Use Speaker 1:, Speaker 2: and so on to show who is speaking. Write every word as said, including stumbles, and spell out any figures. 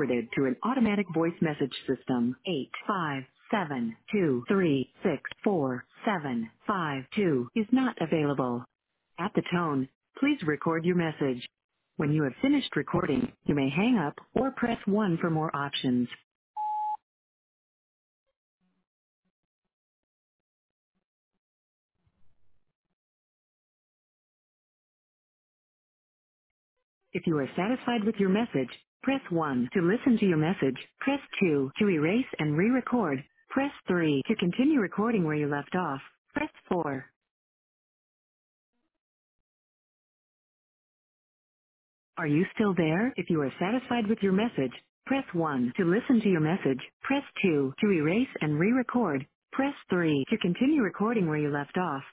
Speaker 1: forwarded to an automatic voice message system. eight five seven two three six four seven five two is not available. At the tone, please record your message. When you have finished recording, you may hang up or press one for more options. If you are satisfied with your message, press one to listen to your message. Press two to erase and re-record. Press three to continue recording where you left off. Press four. Are you still there? If you are satisfied with your message, press one to listen to your message. Press two to erase and re-record. Press three to continue recording where you left off.